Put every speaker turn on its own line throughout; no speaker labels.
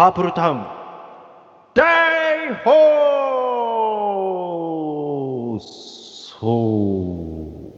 パープルタウン大放送。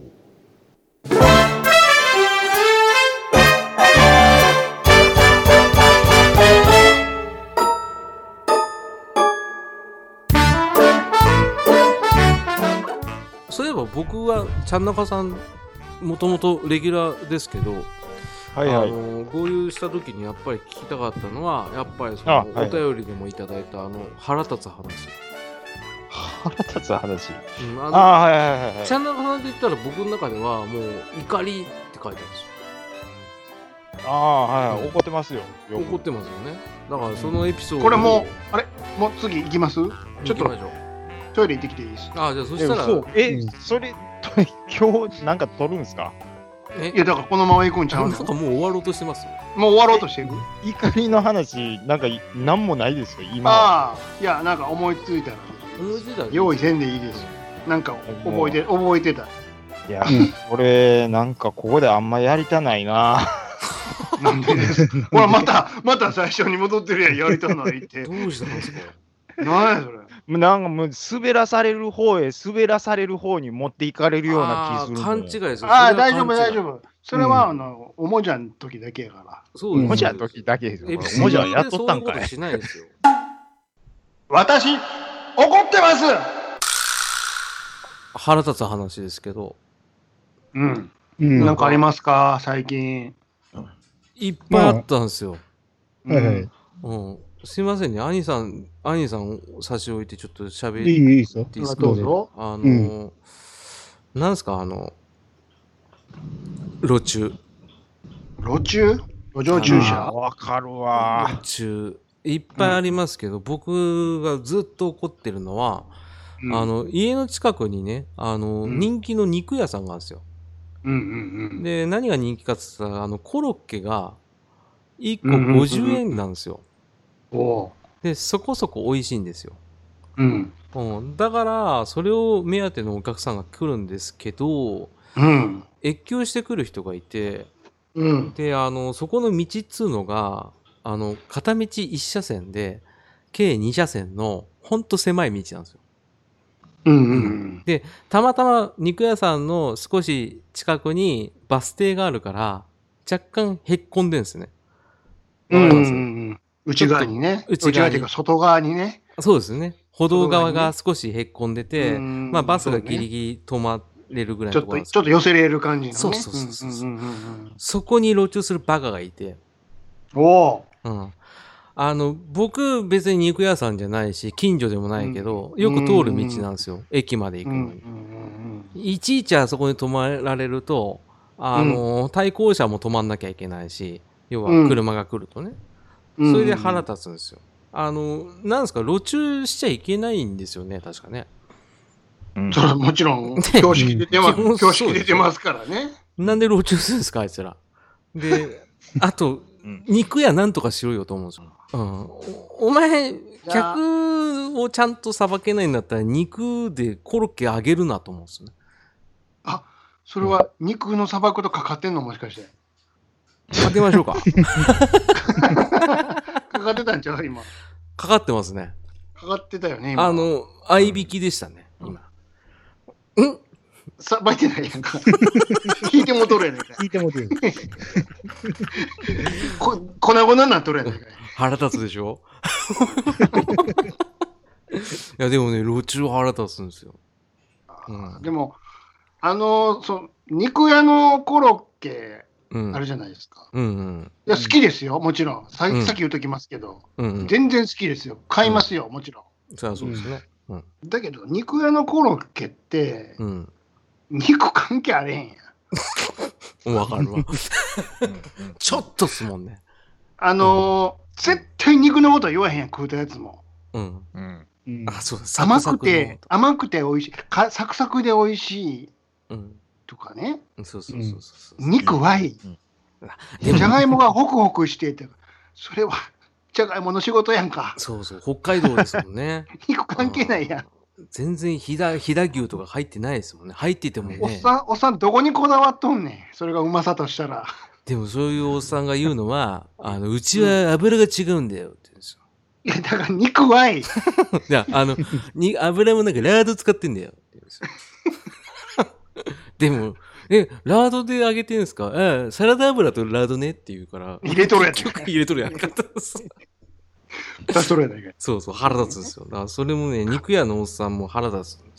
そういえば僕はちゃんなかさんもともとレギュラーですけど、
はいはい、
合流した時にやっぱり聞きたかったのはやっぱりそのお便りでもいただいた腹立つ話。
腹立つ話。
はい
はいはい。
ちゃんなかさんって言ったら僕の中ではもう怒りって書いてあるんですよ。
はい、怒ってますよ。
怒ってますよね。だからそのエピソード、
これもうもう次行きます？ちょっと
行きましょう。
トイレ行ってきていいです？
じゃあそしたら
それ今日なんか撮るんですか？
いやだからこのまま行くんちゃうの？
なんかもう終わろうとしてますよ。
もう終わろうとしていく？
怒りの話なんか何もないですよ今。
いやなんか思いついたら用意せんでいいですよ。なんか覚えてた。
いや、俺なんかここであんまやりたないな。
なんでですか？ほらまた最初に戻ってるやん、やりたないって。
どうしたんですか？
何やそれ。
なんかもう滑らされる方に持っていかれるような気する。
勘違いですよ。
大丈夫。それはおもちゃの時だけやから。
そうです。おもちゃの時だけですよ。おもちゃはやっとったんかい。
しないですよ。
私怒ってます。
腹立つ話ですけど。
なんかありますか最近？
いっぱいあったんですよ。すいませんね、兄さんを差し置いてちょっと喋っていいですか？
どうぞ。
なんすか路上駐車？
わかるわ。
路中いっぱいありますけど、僕がずっと怒ってるのは、家の近くにね、人気の肉屋さんがあるんですよ。で、何が人気かって言ったら、コロッケが1個50円なんですよ。で、そこそこ美味しいんですよ。だから、それを目当てのお客さんが来るんですけど、越境してくる人がいて、で、そこの道っつうのが、片道1車線で、計2車線の、ほんと狭い道なんですよ。で、たまたま肉屋さんの少し近くにバス停があるから、若干へっこんでんですね。わかります？
内側にね。内側というか外側にね。
そうですね。歩道側が少しへっこんでて、バスがギリギリ止まれるぐらいのところなんです。
ちょっと寄せれる感じのね。
そう。そこに路駐するバカがいて。僕別に肉屋さんじゃないし、近所でもないけど、よく通る道なんですよ。駅まで行くのに。いちいちあそこに止まられると、対向車も止まんなきゃいけないし、要は車が来るとね。それで腹立つんですよ。なんですか、路駐しちゃいけないんですよね、確かね。
それはもちろん、標識出てますからね。
なんで路駐するんですか、あいつら。で、あと、肉屋なんとかしろよと思うんですよ。お前、客をちゃんとさばけないんだったら、肉でコロッケあげるなと思うんですよね。
それは肉のさばくとかかってんのもしかして。
かけましょうか。
かかってたんちゃう今。
かかってますね。
かかってたよね今。
合いびきでしたね、今。
さばいてないやんか。引いてもとるやねんか。
引いてもとる。
粉々になっとるやねんか。
腹立つでしょ？いやでもね、路駐腹立つんですよ。
でも肉屋のコロッケあるじゃないですか。いや好きですよ、もちろん。さっき言うときますけど、全然好きですよ。買いますよ、もちろん。
そうですね。
だけど肉屋のコロッケって、肉関係あれへんやん。
わかるわ。ちょっとっすもんね。
絶対肉のことは言わへんやん、食うたやつも。
そうです。
甘くて美味しい。サクサクで美味しい。とかね。肉はいい。じゃがいもがホクホクしてて、それはじゃがいもの仕事やんか。
そう北海道ですもんね。
肉関係ないやん。
全然飛騨牛とか入ってないですもんね。入っててもね。
おっさんどこにこだわっとんねん。それがうまさとしたら。
でもそういうおっさんが言うのは、うちは油が違うんだよって言うんですよ。
いや、だから肉はい。い
や、油もなんかラード使ってんだよ。でも、ラードで揚げてんすか？サラダ油とラードねって言うから。
入れとるやつ。
入れとるやんかったです。そうそう、腹立つんですよ。だからそれもね、肉屋のおっさんも腹立つんです。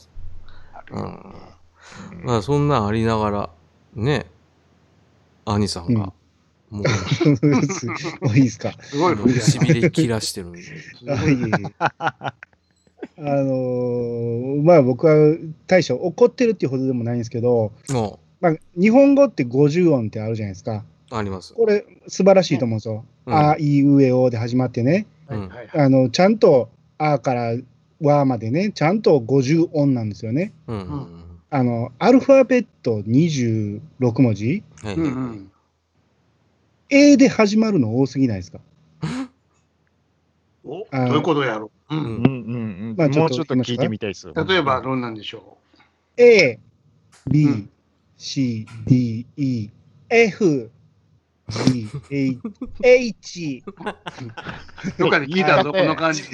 まあ、そんなんありながら、ね、兄さんが、もう、
いいですか。
すごい
しびれ切らしてるんで。
まあ僕は大将怒ってるっていうほどでもないんですけど、まあ、日本語って50音ってあるじゃないですか。
あります。
これ素晴らしいと思うんですよ。あいうえおで始まってね。ちゃんとあからわまでね、ちゃんと50音なんですよね。アルファベット26文字。A で始まるの多すぎないですか？
どういうことやろう。
もうちょっと聞いてみたいです。
例えばどんなんでしょ
う？ A、B、C、D、E、F、G、H。
どっかで聞いたぞ、この感じ。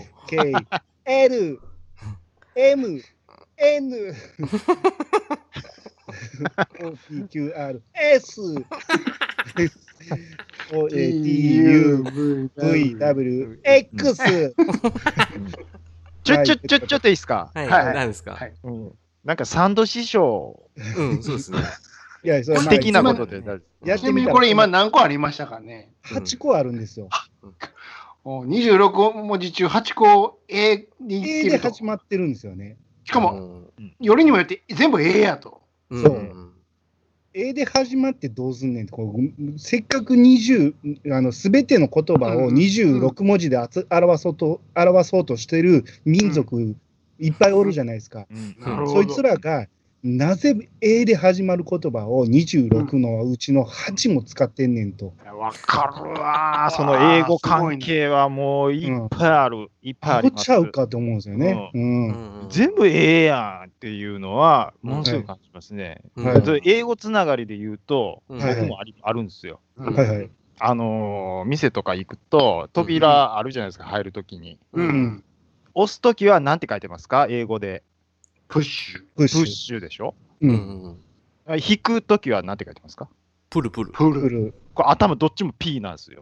K、L、M、N、O、P、Q、R、S、O、A、T、U、V、W、X。
ちょっといいですか？
はい、何ですか？
なんかサンド師匠。
そうですね。
いや、
素敵なことで。
ちなみにこれ今何個ありましたかね
？8個あるんですよ。
26文字中8個 A に
A で始まってるんですよね。
しかも、よりにもよって全部 A やと。
そう。A で始まってどうすんねんと。せっかくすべての言葉を26文字で表そうとしてる民族いっぱいおるじゃないですか。そいつらがなぜ A で始まる言葉を26のうちの8も使ってんねんと。
わかるわ。その英語関係はもういっぱいある。いっぱいあります。
ちゃうかと思うんですよね。
全部やんっていうのはものすごく感じますね。英語つながりで言うと、僕もあるんですよ。店とか行くと扉あるじゃないですか、入るときに。押すときは何て書いてますか？英語で。
プッシ
ュでしょ。引くときは何て書いてますか？
プル。これ
頭どっちも P なんですよ。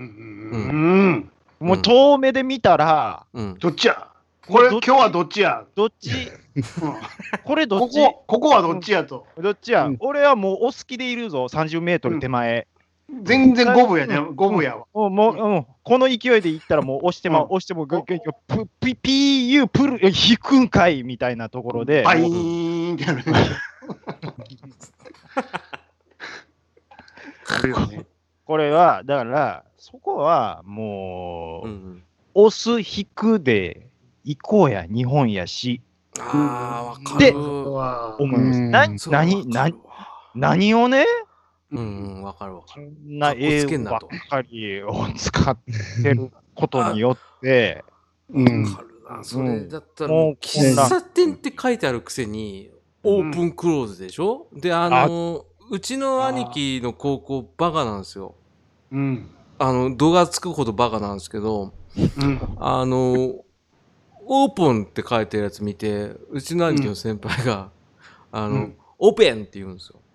もう遠目で見たら、
どっちや？これ今日はどっちや？
どっち？これどっち？
ここはどっちやと。
どっちや？俺はもうお好きでいるぞ、30メートル手前。
全然5分やね、5分やわ。
もう、この勢いでいったらもう押しても、PU、プル、引くんかいみたいなところで。
バイーンってやる。
これは、だから、そこはもう、押す、引くで行こうや、日本やし。
わかる。
で、思うんです。何をね、
わかる。
そんな英語ばっかりを使ってることによって、
わかるな。それだったら、喫茶店って書いてあるくせに、オープンクローズでしょ？で、うちの兄貴の高校バカなんですよ。度がつくほどバカなんですけど、オープンって書いてるやつ見て、うちの兄貴の先輩が、オープンって言うんですよ。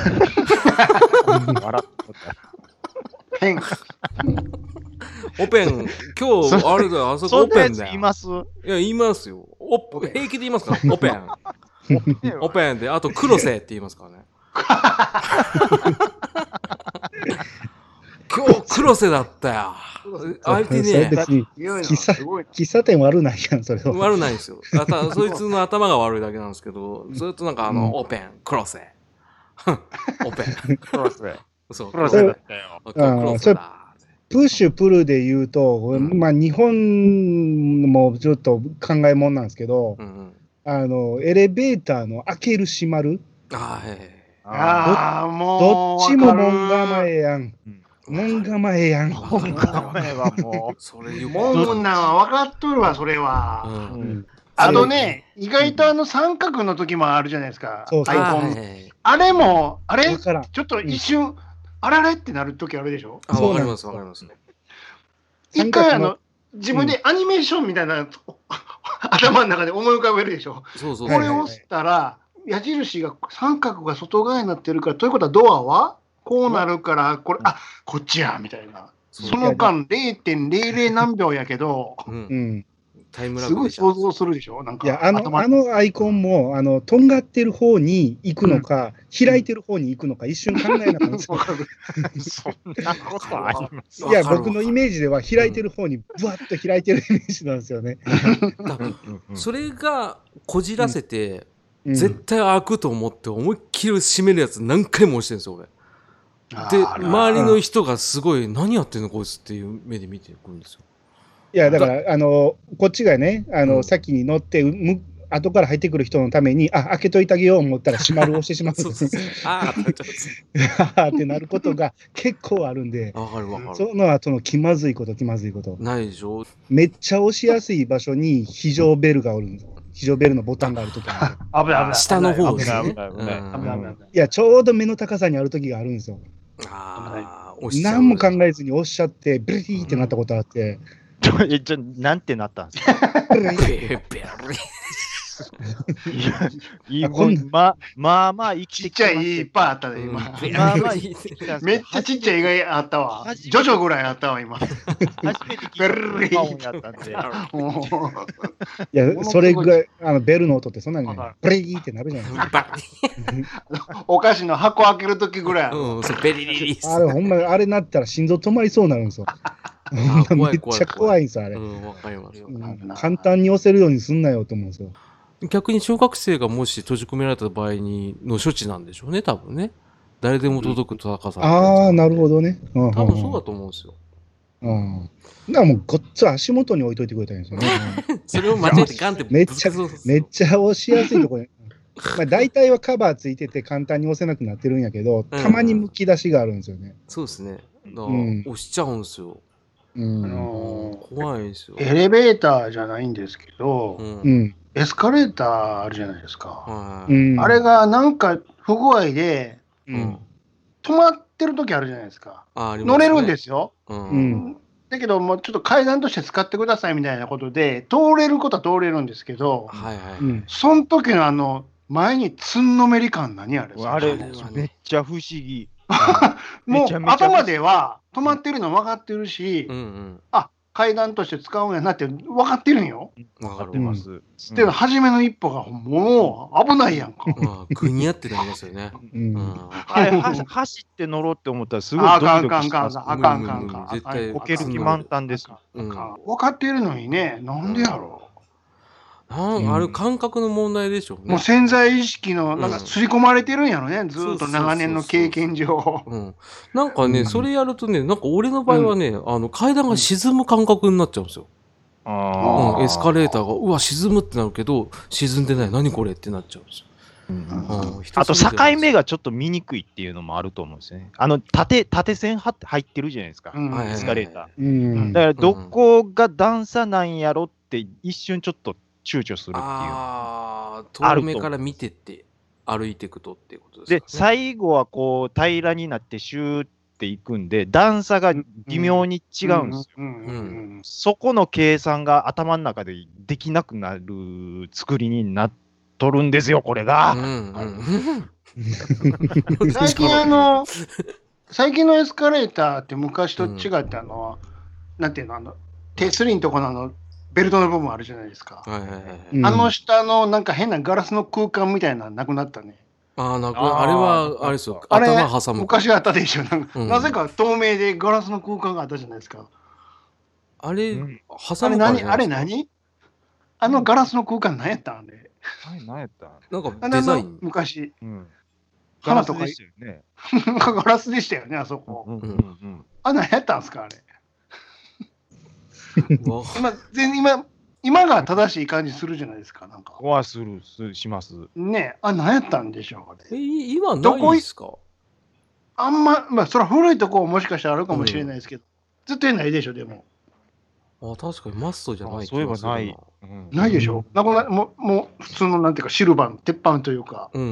変。
オペン、今日、あれだよ、あそこオペンだよ。
言います？
いや、言いますよ。平気で言いますから、オペン。オペンで、あと、黒瀬って言いますからね。今日、黒瀬だったよ。相手ね。
喫茶店悪ないやん、それは。
悪ないんですよ。そいつの頭が悪いだけなんですけど、ずっとなんか、オペン、黒瀬。オペン。
黒瀬。
そう、
黒瀬だったよ。
黒瀬だ。
プッシュプルで言うと、まあ日本もちょっと考えもんなんですけど、エレベーターの開ける閉まる。
も
う。どっちも門構えやん。門構えやん。
門構えはもう。
それ門なんは分かっとるわ、それは。あとね、意外と三角の時もあるじゃないですか。アイコン。あれも、ちょっと一瞬、あられってなる時あるでしょ？
わかります。
一回自分でアニメーションみたいな、頭の中で思い浮かべるでしょ。これを押したら、矢印が三角が外側になってるから、ということはドアはこうなるから、これ、あ、こっちや、みたいな。その間 0.00 何秒やけど、
タイムラグ
すごい想像するでしょ。なんか
いや、あのアイコンも、とんがってる方に行くのか、開いてる方に行くのか、一瞬考えなかったんですよ。
そんなことあります？
いや、僕のイメージでは、開いてる方に、ぶわっと開いてるイメージなんですよね。
それがこじらせて、絶対開くと思って、思いっきり閉めるやつ何回も押してるんですよ、俺。で、周りの人がすごい、何やってんのこいつっていう目で見てくるんですよ。
いや、だから、こっちがね、先に乗って、後から入ってくる人のために、あ、開けといてあげよう思ったら、閉まる押してしまうんです。ああってなることが結構あるんで、その後の気まずいこと。
ないでしょ。
めっちゃ押しやすい場所に非常ベルがおるんです。非常ベルのボタンがあるときある。
危ない。
下の方ですね。
いや、ちょうど目の高さにあるときがあるんですよ。何も考えずに押しちゃって、ブリーってなったことあって。
なんてなったんですか？まあまあ、
ちっちゃいいっぱいあったね、今。めっちゃちっちゃい意外あったわ。ジョジョぐらいあったわ、今。初めて聞いた本やったんで。
いや、それぐらい、ベルの音ってそんなにブリーってなるじゃないですか。
お菓子の箱開けるときぐらい。
ベリリリ
あれ、ほんま、あれなったら心臓止まりそうになるんですよ。めっちゃ怖いんですよ、あれ。簡単に押せるようにすんなよと思うんですよ。
逆に小学生がもし閉じ込められた場合の処置なんでしょうね、多分ね。誰でも届く高さ。
ああ、なるほどね。
多分そうだと思うんですよ。
だからもうごっつ足元に置いといてくれたんですよね。
それを間違えてガンって
めっちゃ押しやすいところに。まあ大体はカバーついてて簡単に押せなくなってるんやけど、たまにむき出しがあるんですよね。
そうですね。押しちゃうんですよ。怖いですよ。
エレベーターじゃないんですけど、エスカレーターあるじゃないですか。あれがなんか不具合で、止まってる時あるじゃないですか。乗れるんですよ。だけど、もうちょっと階段として使ってくださいみたいなことで、通れることは通れるんですけど、その時の前につんのめり感何あれですか？
あれ、めっちゃ不思議。
もう頭では止まってるの分かってるし、あ、階段として使うんやなって分かってるんよ。
分かってます。
で、初めの一歩がもう危ないやんか。
ぐにゃってなりますよね。
あれ、走って乗ろうって思ったらすごいドキドキします。
あかん。
絶対こける気満タンです。
分かってるのにね、なんでやろう。
あれ感覚の問題でしょうね。
もう潜在意識のなんか刷り込まれてるんやろね、ずっと長年の経験上。
なんかね、それやるとね、なんか俺の場合はね、階段が沈む感覚になっちゃうんですよ。エスカレーターがうわ沈むってなるけど、沈んでない、何これってなっちゃうんですよ。
あと境目がちょっと見にくいっていうのもあると思うんですよね。縦線入ってるじゃないですか、エスカレーター。だからどこが段差なんやろって一瞬ちょっと躊躇するっていう。
遠目から見てって歩いていくとっていうことですかね。
で、最後はこう平らになってシューっていくんで、段差が微妙に違うんですよ。そこの計算が頭の中でできなくなる作りになっとるんですよ、これが。
最近のエスカレーターって昔と違ってなんていうの、手すりのとこのベルトの部分あるじゃないですか。下のなんか変なガラスの空間みたいなのなくなったね。
あれはあれですよ。頭挟む。
昔あったでしょ。なぜか透明でガラスの空間があったじゃないですか。
あれ、
挟むからあれ何？ガラスの空間何やったんあれ。
何やったん？
なんかデザイン。
昔。
花とかでしたよね。
ガラスでしたよね、あそこ。何やったんですか、あれ。今が正しい感じするじゃないですか、なんか。
します。
ねえ、何やったんでしょう。
今ないですか？
それは古いとこもしかしたらあるかもしれないですけど、ずっとないでしょ、でも。
確かにマストじゃない。
そういえばない。
ないでしょ。もう普通のなんていうかシルバーの鉄板というか。
そう。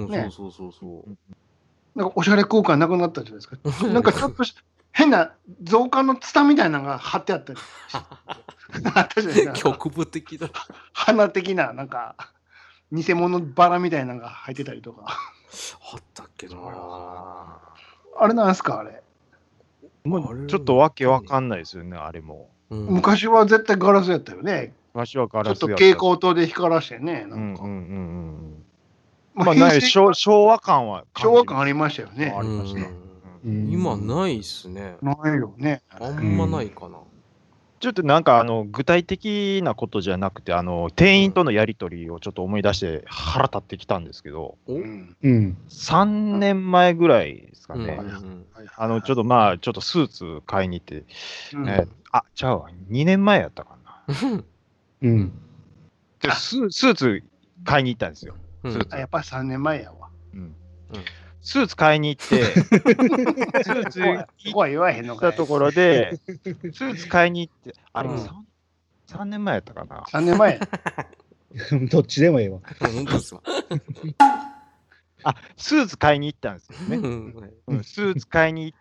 なんかおしゃれ空間なくなったじゃないですか。なんかちょっと変な造花のツタみたいなのが貼ってあったり。
局部的だ。
花的な、なんか、偽物バラみたいなのが入ってたりとか。
あったっけな。
あれなんすか、あれ。
もうちょっとわけわかんないですよね、あれも。
昔は絶対ガラスやったよね。
昔はガラスやった。
ちょっと蛍光灯で光らしてね、なんか。
まあ、昭和感は。
昭和感ありましたよね。
ありました。
今ないっすね。
ないよね。
あんまないかな。
ちょっとなんか具体的なことじゃなくて店員とのやり取りをちょっと思い出して腹立ってきたんですけど、3年前ぐらいですかね、ちょっとまあちょっとスーツ買いに行って、ちゃうわ2年前やったかな、スーツ買いに行ったんですよ。
やっぱり3年前やわ。
スーツ買いに行って、スーツ行ったところで、スーツ買いに行って、あれ、3年前やったかな。
3年前
どっちでもいいわ。
スーツ買いに行ったんですよね。スーツ買いに行って、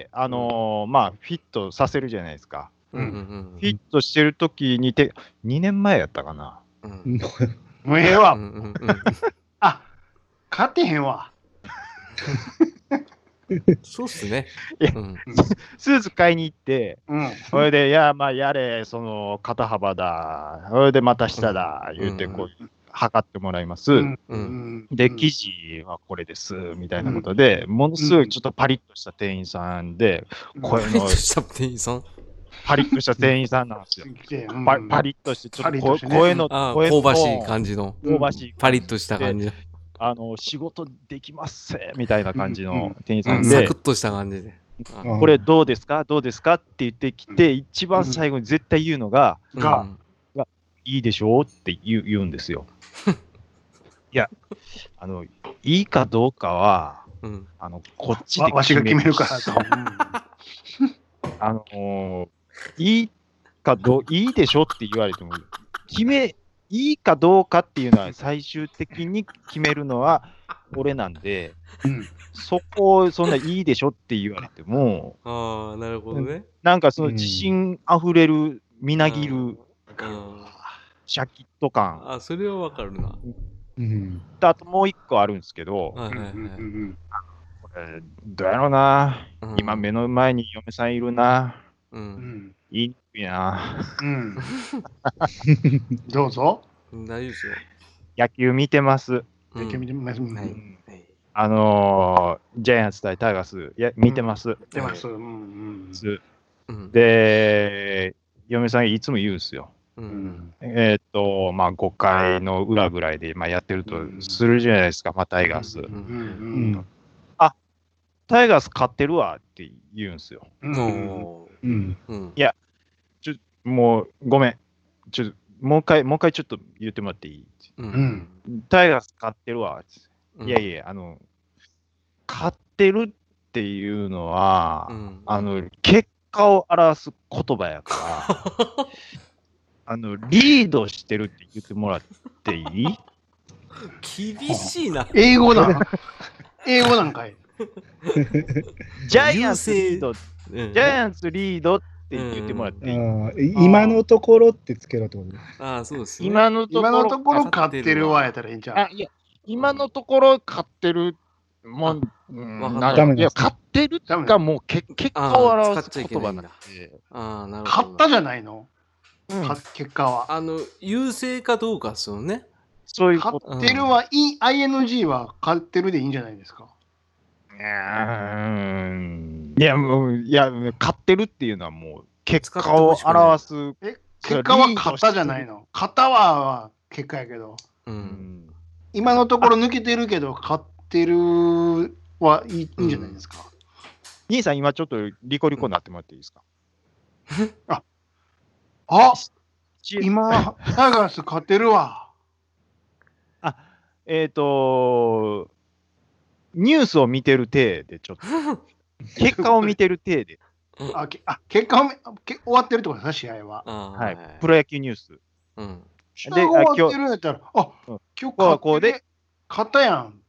まあ、フィットさせるじゃないですか。フィットしてる時に2年前やったかな。
もうええわ。買ってへんわ。
そうっすね。
スーツ買いに行って、それで、いや、まあ、やれ、肩幅だ、それでまた下だ、言うて、こう、測ってもらいます。で、生地はこれです、みたいなことで、ものすごいちょっとパリッとした店員さんで、
パリッとした店員さん
パリッとした店員さんなんですよ。パリッとして、ちょっと声の、
香ばしい感じの。
香ばしい。
パリッとした感じ。
仕事できますせみたいな感じの店員さんで、
サクッとした感じで。
これどうですかどうですかって言ってきて、一番最後に絶対言うのが、いいでしょうって言うんですよ。いや、いいかどうかは、こっちで
わしが決めるから
と。いいでしょって言われても、いいかどうかっていうのは最終的に決めるのは俺なんで、そこをそんないいでしょって言われても、
なるほどね。
なんかその自信あふれる、みなぎる、シャキッと感。
それはわかるな。
あともう一個あるんですけど、どうやろうな、今目の前に嫁さんいるな。いいな。
どうぞ。
大丈夫ですよ。
野球見てます。
野球見てます。
ジャイアンツ対タイガース、見てます。見
てます。
で、嫁さんいつも言うんですよ。まあ5回の裏ぐらいでやってるとするじゃないですか、タイガース。タイガース勝ってるわって言うんですよ。いや、もうごめん。もう一回ちょっと言ってもらっていい？タイガース勝ってるわ。いやいや、勝ってるっていうのは、結果を表す言葉やから、リードしてるって言ってもらっていい？
厳しいな。
英語なんかい。
ジャイアンツリードって言ってもらっていい？
今のところってつけろってこと
そうですね。
今のところ勝ってるわやったらいいんちゃう？
いや、今のところ勝ってるもん、いや、勝ってるがもう結果を表す言葉なんで。
勝ったじゃないの？結果は。
優勢かどうかですよね。
そういうこと。
勝ってるは、ING は勝ってるでいいんじゃないですか？
いや、勝ってるっていうのはもう結果を表す。
結果は勝ったじゃないの？勝ったは結果やけど。今のところ抜けてるけど、勝ってるはいいんじゃないですか？
兄さん、今ちょっとリコリコになってもらっていいですか？
今、タイガース勝ってるわ。
ニュースを見てる体で、ちょっと。結果を見てる体で。
結果終わってるってことですね、試合は。
はい。プロ野球ニュース。
試合終わってるんやったら、今日勝ったやん。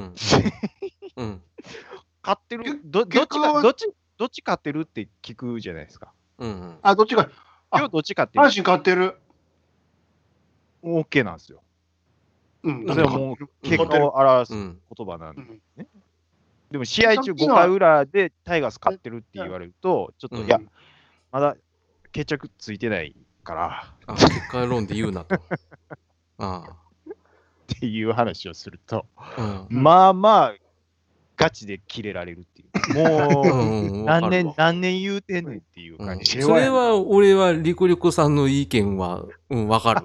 勝ってる。どっち勝ってるって聞くじゃないですか。
どっちが。
今日どっち勝って
る？阪神勝ってる。
OK なんですよ。
うん。
それはもう結果を表す言葉なんでね。でも試合中5回裏でタイガース勝ってるって言われると、ちょっと、いや、まだ決着ついてないから。
結果論で言うなと。
っていう話をすると、まあまあ、ガチでキレられるっていう。もう、何年言うてんねんっていう感じ。
それは、俺はリコリコさんの意見は、わかる。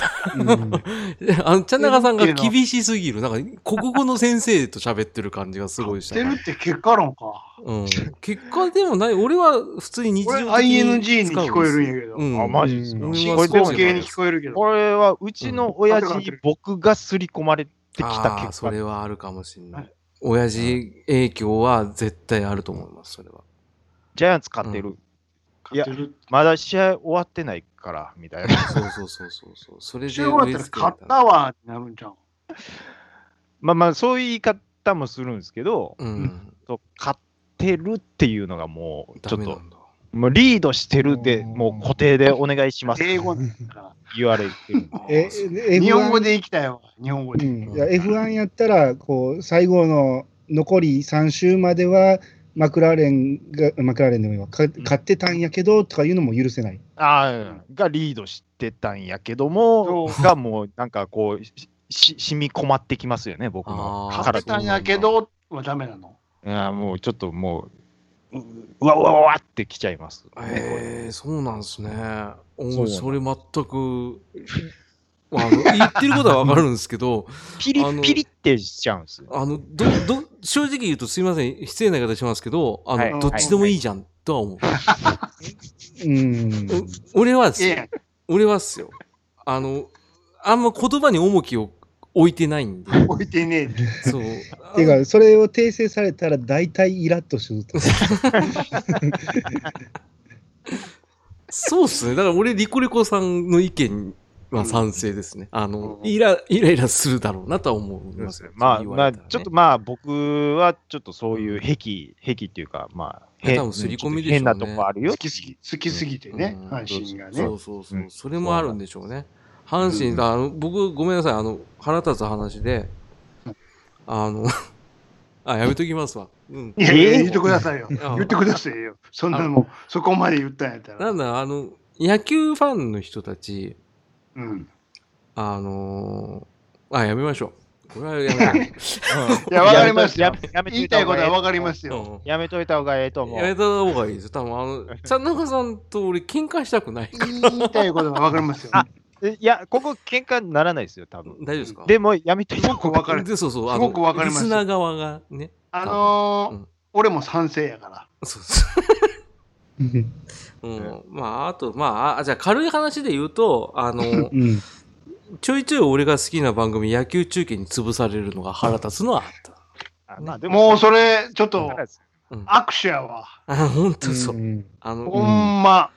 茶永さんが厳しすぎる。なんか、国語の先生と喋ってる感じがすごいした。
てるって結果論か。
結果でもない。俺は普通に日常的に。
ING に聞こえるんやけど。
マジですか。
思考系に聞こえるけど。
これは、うちの親父に僕が刷り込まれてきた結果。
それはあるかもしれない。親父影響は絶対あると思います、それは。
ジャイアンツ勝ってる。いや、まだ試合終わってないから、みたいな。
そう。それで
試合終わったら勝ったわってなるんじゃん。
まあ、そういう言い方もするんですけど、勝ってるっていうのがもう、ちょっと、もうリードしてるで、もう固定でお願いします。
英語だから
言われて
る。日本語でいきたいわ。日本語で。
F1 やったら、こう、最後の残り3周までは、マクラーレンでもいいわ、勝ってたんやけどとかいうのも許せない。
がリードしてたんやけども、がもうなんかこう、染み込まってきますよね、僕の。
勝ってたんやけどはダメなの？
いや、もうちょっともう、うわってきちゃいます。
そうなんですね。それ全く、言ってることはわかるんですけど、
ピリってしちゃうんですよ。
正直言うとすいません、失礼な言い方しますけど、どっちでもいいじゃんとは思う。俺はっすよ。あんま言葉に重きを置いてないんで。
置いてね
え。そう。
てか、それを訂正されたら大体イラッとすると。
そうっすね。だから俺、リコリコさんの意見は賛成ですね。イライラするだろうなとは思います。
まあ、ちょっと僕はちょっとそういう癖っていうか、まあ、変なとこあるよ。
好きすぎてね、阪神がね。
そう。それもあるんでしょうね。阪神、僕、ごめんなさい、腹立つ話で、やめときますわ。
いや、言ってくださいよ。言ってくださいよ。そんなもん、そこまで言ったんやったら。
なんだ、野球ファンの人たち、やめましょう。これはやめない。
いや、わかりますよ。言いたいことはわかりますよ。
やめといた方がいいと思う。
やめた方がいいです。多分、茶中さんと俺、喧嘩したくないから。
言いたいことはわかりますよ。
いや、ここ喧嘩にならないですよ、多分。
大丈夫ですか？
でも、やめといた
方がいい。
そう。
すごくわかります。
リスナー側がね。
俺も賛成やから。
そう。あと、じゃあ軽い話で言うと、ちょいちょい俺が好きな番組、野球中継に潰されるのが腹立つのはあ
った。もうそれ、ちょっと、握手やわ。
ほんとそう。
ほんま。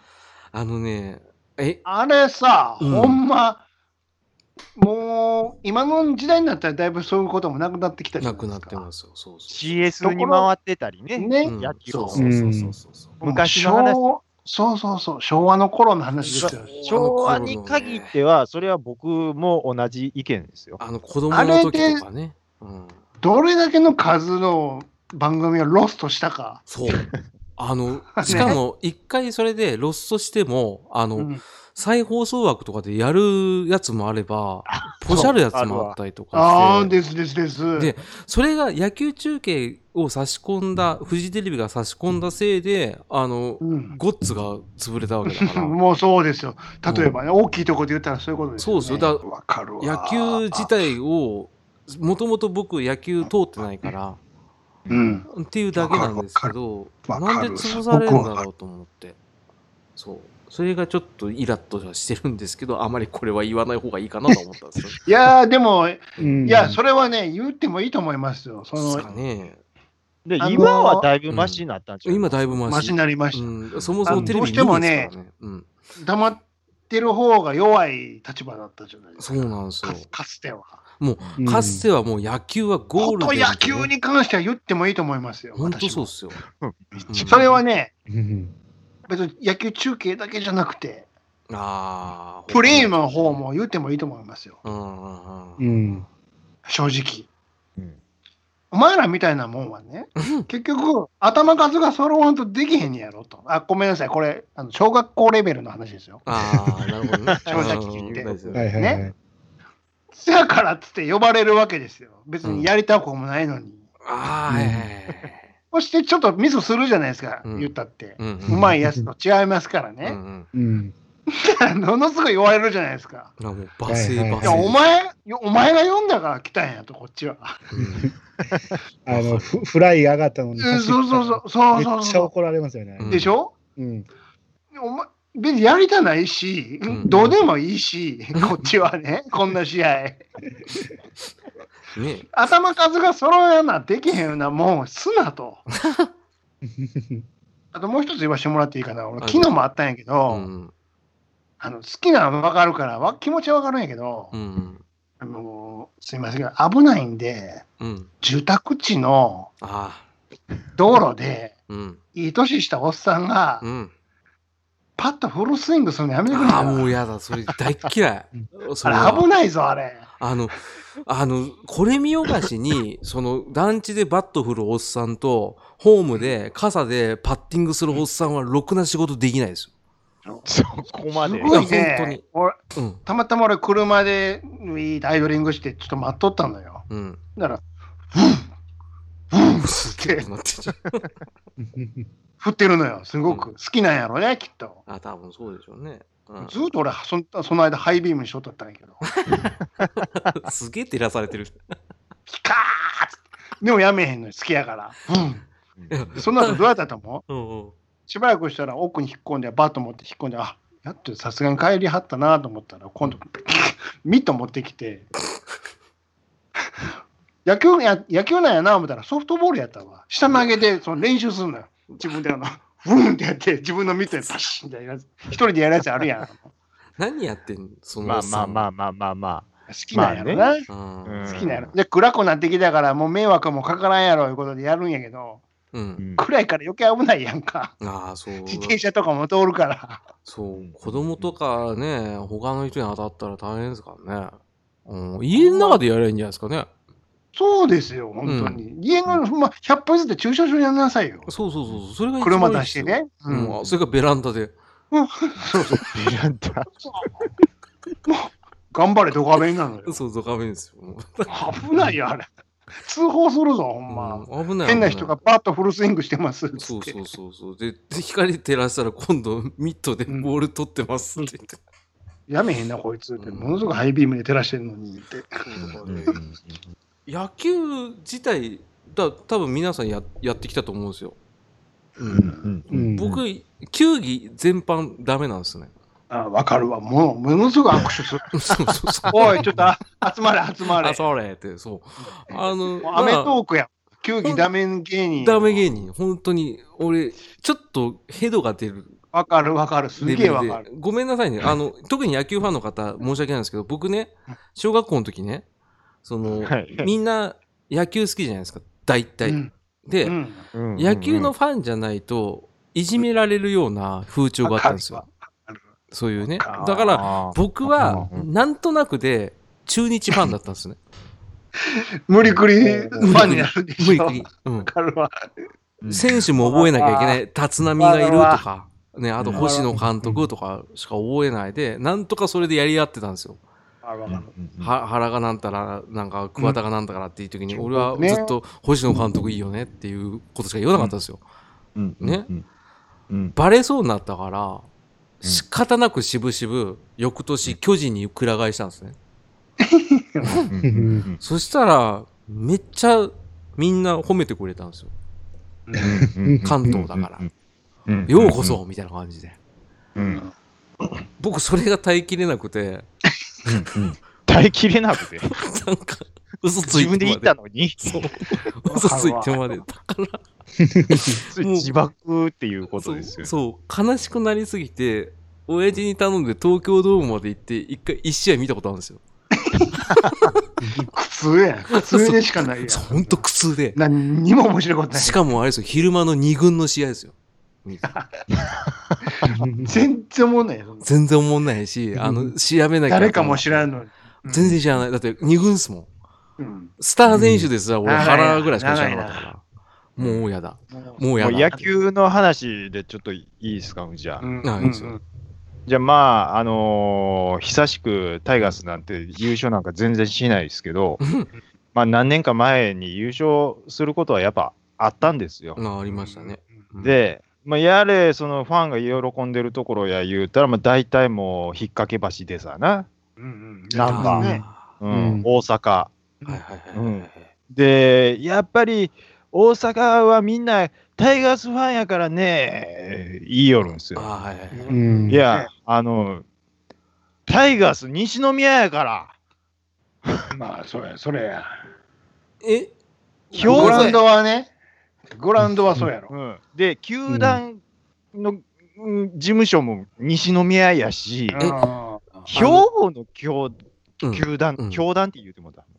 あれさ、ほんま、もう、今の時代になったらだいぶそういうこともなくなってきたじゃないですか。
なくなってますよ。そう。
CS に回ってたりね。
野球
そう。
昔の話。
そう。昭和の頃の話ですよ。
昭和に限っては、それは僕も同じ意見ですよ。
子供の時とかね。
どれだけの数の番組をロストしたか。
そう。しかも、一回それでロストしても、再放送枠とかでやるやつもあれば、ポシャるやつもあったりとか
して。です。
で、それが野球中継を差し込んだ、フジテレビが差し込んだせいで、ゴッツが潰れたわけだから。
もうそうですよ。例えばね、大きいところで言ったらそういうことですよね。
そうですよ。
わかるわ。
野球自体を、もともと僕野球通ってないから、っていうだけなんですけど、なんで潰されるんだろうと思って。そう。それがちょっとイラッとしてるんですけど、あまりこれは言わない方がいいかなと思ったんですよ。
いやー、でも、それはね、言ってもいいと思いますよ。
そうですかね。
で、今はだいぶマシになったんじゃない
今だいぶマシ
になりました。
そもそもテレビ見るんですからね。
黙ってる方が弱い立場だったじゃないですか。
そうなんですよ。
かつては。
もう、かつてはもう野球はゴールで。
野球に関しては言ってもいいと思いますよ。
本当そうっすよ。
それはね、別に野球中継だけじゃなくて、 プレーの方も言ってもいいと思いますよ。正直。お前らみたいなもんはね、結局、頭数が揃わんとできへんやろと。ごめんなさい、これ、小学校レベルの話ですよ。
なるほどね。
正直言って。ね。だからっつって呼ばれるわけですよ。別にやりたくもないのに。そしてちょっとミスするじゃないですか、言ったって。うまいやつと違いますからね。ものすごい言われるじゃないですか。お前が読んだから来たんやと、こっちは。
フライ上がったのに。
そう。
めっちゃ怒られますよね。
でしょ？お前、別にやりたないし、どうでもいいし、こっちはね、こんな試合。頭数が揃えなできへんようなもんすなと。あともう一つ言わせてもらっていいかな。俺昨日もあったんやけど、好きなの分かるから気持ちは分かるんやけど、すいませんけど危ないんで、住宅地の道路で、いい年したおっさんが、パッとフルスイングするのやめてくれよ。
もうやだ、それ大嫌い。
あれ危ないぞ、あれ。
これ見よがしに、団地でバット振るおっさんと、ホームで傘でパッティングするおっさんは、ろくな仕事できないです
よ。そこまで。
すごいね。たまたま俺、車でアイドリングして、ちょっと待っとったのよ。だから、
すげえなってちゃう。
振ってるのよ。すごく好きなんやろね、きっと。
多分そうでしょうね。
ずっと俺、その間ハイビームにしとったんやけど。
すげえ照らされてる。
ピカーッでもやめへんのよ、好きやから。その後どうやったと思う？しばらくしたら奥に引っ込んで、バット持って引っ込んで、やっとさすがに帰りはったなと思ったら、今度、ミット持ってきて、野球なんやな思ったらソフトボールやったわ。下投げで練習するのよ。自分でブーンってやって、自分のミットでパシッみたいなやつ。一人でやるやつあるやん。
何やってんの？
まあ。
好きなんやろな。好きなんやろ。で、暗くなってきたから、もう迷惑もかからんやろいうことでやるんやけど、暗いから余計危ないやんか。自転車とかも通るから。
そう。子供とかね、他の人に当たったら大変ですからね。家の中でやればいいんじゃないですかね。
そうですよ、本当に。家の、100歩ずつ駐車場にやんなさいよ。
そう。それが
車出してね。
それがベランダで。
そう。ベランダ。もう、頑張れ、ドカベンなのよ。
そう、ドカベンですよ。
危ないよ、あれ。通報するぞ、ほんま。
危ない。
変な人がバッとフルスイングしてます。
そう。で、光照らしたら今度、ミットでボール取ってますって言って。
やめへんな、こいつって。ものすごくハイビームで照らしてるのにって。
野球自体、多分皆さんやってきたと思うんですよ。僕、球技全般ダメなんですね。
わかるわ。ものすごく握手する。おい、ちょっと集まれ。
それって、そう。
アメトークや。球技ダメ芸人。
ダメ芸人。本当に、俺、ちょっとヘドが出る。
わかる。すげえわかる。
ごめんなさいね。特に野球ファンの方、申し訳ないんですけど、僕ね、小学校の時ね、みんな野球好きじゃないですか、大体。で、野球のファンじゃないと、いじめられるような風潮があったんですよ。そういうね。だから、僕は、なんとなくで、中日ファンだったんですね。
無理くりファンになるでしょ。無理くり。わかるわ。
選手も覚えなきゃいけない。立浪がいるとか、ね、あと星野監督とかしか覚えないで、なんとかそれでやり合ってたんですよ。原がなんたら、なんか桑田がなんたらっていう時に、俺はずっと星野監督いいよねっていうことしか言わなかったんですよ。ね。バレそうになったから、仕方なく渋々、翌年巨人にくら替えしたんですね。そしたら、めっちゃみんな褒めてくれたんですよ。関東だから。ようこそみたいな感じで。僕、それが耐えきれなくて。
耐えきれなくて
なんか、嘘ついてまで。
自分で言ったのに
嘘ついてまで。だから。
自爆っていうことですよ。
そう、悲しくなりすぎて、親父に頼んで東京ドームまで行って、一試合見たことあるんですよ。
苦痛やん。苦痛でしかないやん。
ほんと苦痛で。
何にも面白いことない。
しかもあれですよ、昼間の2軍の試合ですよ。
全然思んないよ。
全然思んないし、調べなきゃ。
誰かも知らんのに。
全然知らない。だって2軍っすもん。スター選手ですら俺腹ぐらいしか知らなかったから。もうやだ。もうやだ。
野球の話でちょっといいですか、じゃあ。
いいですよ。
じゃあまあ、久しくタイガースなんて優勝なんか全然しないですけど、まあ何年か前に優勝することはやっぱあったんですよ。
ありましたね。
で、まあ、やれ、そのファンが喜んでるところや言うたら、まあ大体もう引っ掛け橋でさな。なんか、大阪。で、やっぱり大阪はみんなタイガースファンやからね、言いよるんですよ。いや、タイガース西宮やから。
まあ、それや。
グ
ラウンドはね、グラウンドはそうやろ。
で、球団の事務所も西宮やし、兵庫の球団って言うてもだ。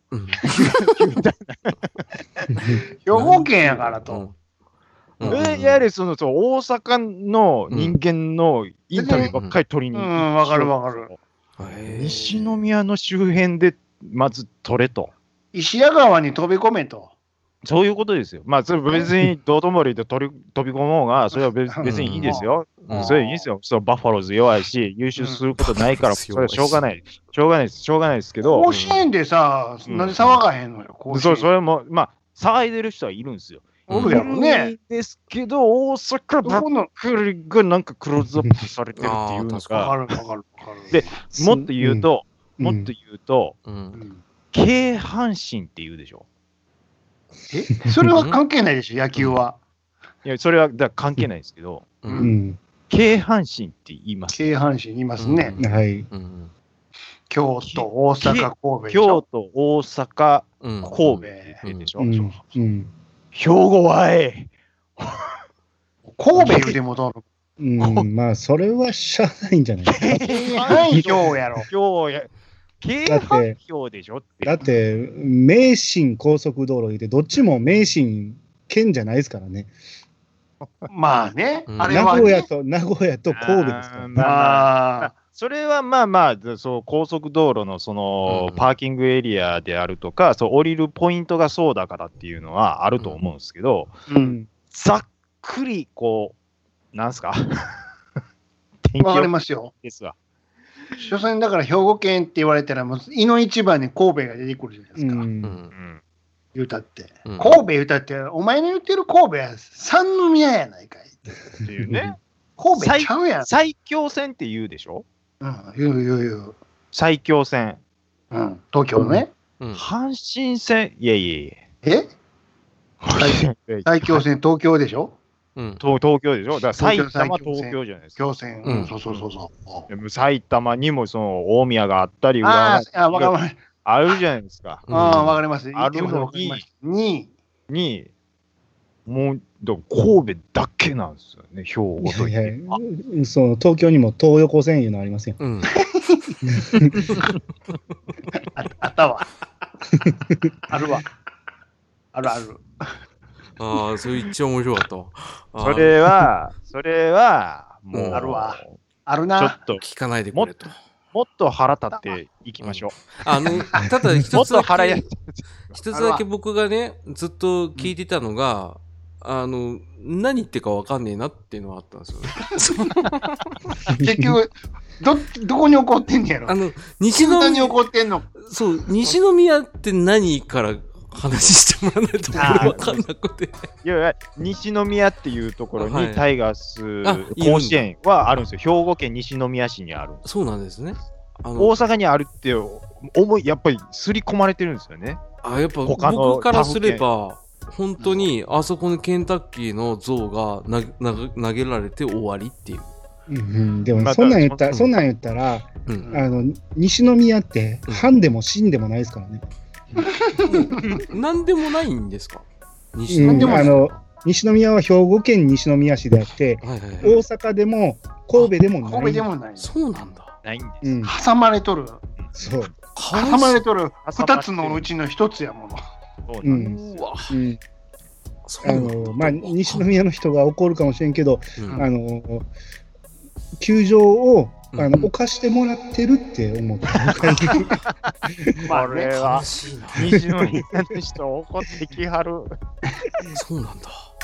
兵庫県やからと。
やはり大阪の人間のインタビューばっかり取りに行く。
わかるわかる。
西宮の周辺でまず取れと。
石屋川に飛び込めと。
そういうことですよ。まあ、それ別に道頓堀で飛び込もうが、それは別にいいですよ。それはいいですよ。バッファローズ弱いし、優秀することないから、それはしょうがない。しょうがないですけど。
甲子園でさ、なんで騒がへんのよ、
そう、それも、まあ、騒いでる人はいるんですよ。
おるやろね。
ですけど、大阪ばっかりがなんかクローズアップされてるっていうのが。で、もっと言うと、京阪神って言うでしょ。
それは関係ないでしょ、野球は。
いや、それは関係ないですけど、京阪神って言います。
京阪神言いますね。
はい。
京都、大阪、神戸。
京都、大阪、神戸でしょ。兵庫は
神戸言うてもどう
まあ、それはしゃあないんじゃない
京阪兵やろ。
京阪兵でしょって。
だって、名神高速道路言うて、どっちも名神県じゃないですからね。
まあね。
名古屋と神戸ですから
ね。それはまあまあ、そう高速道路のそのパーキングエリアであるとか、そう降りるポイントがそうだからっていうのはあると思うんですけど、ざっくりこう、なんすか
わかりますよ。
ですわ。
所詮だから兵庫県って言われたら、もう井の一番に神戸が出てくるじゃないですか。言うたって。神戸言うたって、お前の言ってる神戸は三宮やないかい。
っていうね。
神戸ちゃうやん。
埼京線って言うでしょ？
言う。
埼京線。
東京ね。
阪神線、いや。
埼京線、東京でしょ？
東京でしょ。だから埼玉、東京じゃないですか。
京線。そう。
埼玉にもその大宮があったり、
あ
るじゃないですか。
わかります。
あるのに、もう神戸だけなんですよね、兵庫といえば。
東京にも東横線いうのありますよ。
あったわ。あるわ。ある。
ああ、それ一番面白かったわ。
それは、もう、
あるわ。あるな。
ちょっと
聞かないでくれと。
もっと腹立っていきましょう。
ただ一つだけ僕がね、ずっと聞いてたのが、何言ってか分かんねえなっていうのはあったんですよね。
結局、どこに怒ってんねやろ。西宮に怒ってんの。
そう、西宮って何から話してもらわないと分かんなくて。
いや、西宮っていうところにタイガース甲子園はあるんですよ。兵庫県西宮市にある。
そうなんですね。
大阪にあるってやっぱり刷り込まれてるんですよね。
やっぱ僕からすれば、本当にあそこにケンタッキーの像が投げられて終わりっていう。
でもそんなん言ったら、西宮って藩でも真でもないですからね。
なんでもないんですか？
西宮は兵庫県西宮市であって、大阪でも神戸でもない。
神戸でもない。
そうなんだ。
ないんです。
挟まれとる。
そう。
挟まれとる2つのうちの1つやもの。
西宮の人が怒るかもしれんけど、球場を犯してもらってるって思って。
これは西宮の人怒ってきはる。
そうなんだ。